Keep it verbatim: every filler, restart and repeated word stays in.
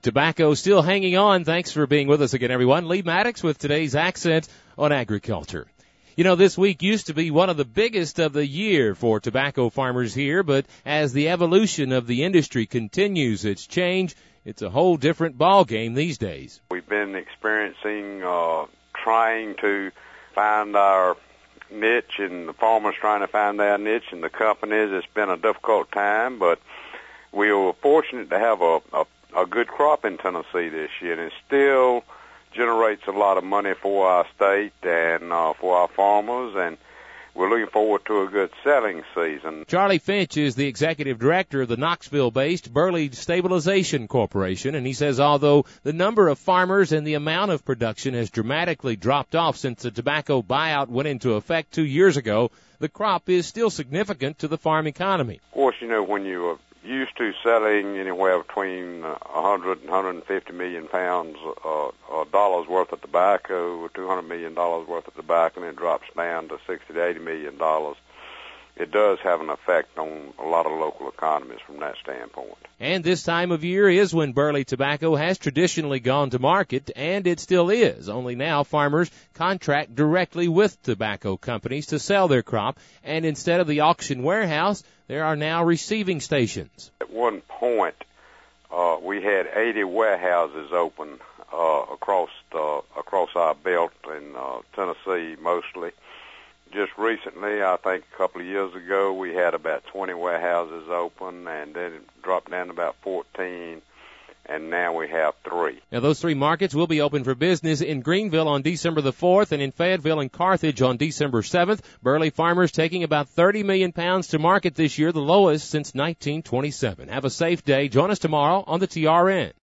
Tobacco still hanging on. Thanks for being with us again, everyone. Lee Maddox with today's Accent on Agriculture. You know, this week used to be one of the biggest of the year for tobacco farmers here, but as the evolution of the industry continues its change, it's a whole different ball game these days. We've been experiencing uh, trying to find our niche, and the farmers trying to find their niche, and the companies. It's been a difficult time, but we were fortunate to have a, a a good crop in Tennessee this year, and it still generates a lot of money for our state and uh, for our farmers, and we're looking forward to a good selling season. Charlie Finch is the executive director of the Knoxville-based Burley Stabilization Corporation, and he says although the number of farmers and the amount of production has dramatically dropped off since the tobacco buyout went into effect two years ago, the crop is still significant to the farm economy. Of course, you know, when you are used to selling anywhere between one hundred and one hundred fifty million pounds uh, uh, dollars worth of tobacco, or two hundred million dollars worth of tobacco, and it drops down to sixty to eighty million dollars. It does have an effect on a lot of local economies from that standpoint. And this time of year is when Burley Tobacco has traditionally gone to market, and it still is. Only now farmers contract directly with tobacco companies to sell their crop, and instead of the auction warehouse, there are now receiving stations. At one point, uh, we had eighty warehouses open uh, across uh, across our belt in uh, Tennessee mostly. Just recently, I think a couple of years ago, we had about twenty warehouses open, and then it dropped down to about fourteen, and now we have three. Now, those three markets will be open for business in Greenville on December the fourth and in Fayetteville and Carthage on December seventh. Burley farmers taking about thirty million pounds to market this year, the lowest since nineteen twenty-seven. Have a safe day. Join us tomorrow on the T R N.